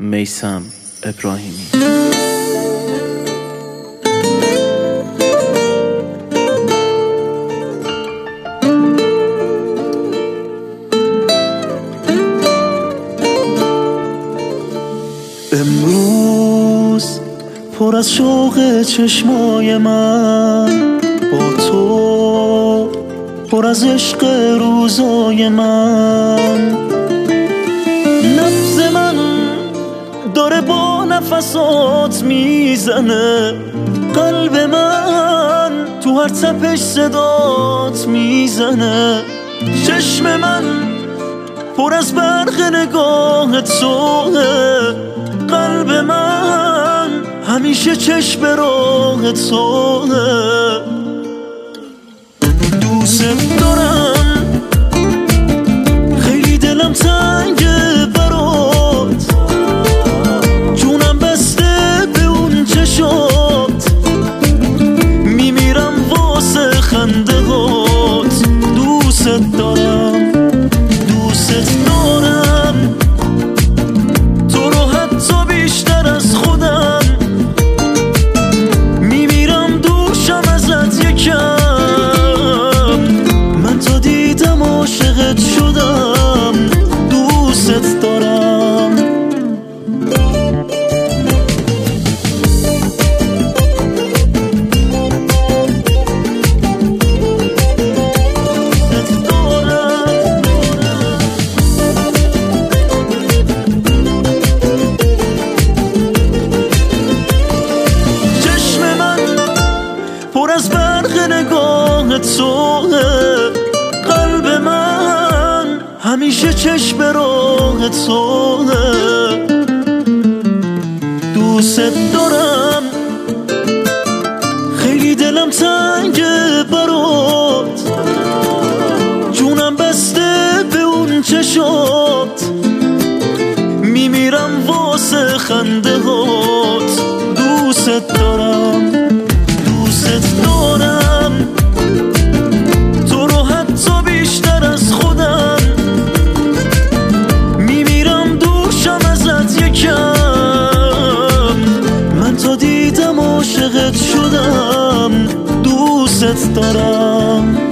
میثم ابراهیمی. امروز پر از شوق چشمای من، با تو پر از عشق روزای من. نبض من داره با نفسات میزنه، قلب من تو هر تپش صدات میزنه. چشم من پر از برق نگاه توه، قلب من همیشه چشم راه توه. دوست دارم، خیلی دلم تنگه برات، جونم بسته به اون چشات، میمیرم واسه خنده هات. دوست دارم، دوست دارم تو رو حتی بیشتر از خودم، میمیرم دوشم ازت یکم. من تا دیدم عاشقت شدم، دوست دارم. پر از برق نگاه توه، قلب من همیشه چشم راه توه. دوست دارم، خیلی دلم تنگه برات، جونم بسته به اون چشات، میمیرم واسه خنده هات. دوست دارم، دوست دارم تو رو حتی بیشتر از خودم، میمیرم دوشم ازت یکم. من تا دیدم عاشقت شدم، دوست دارم.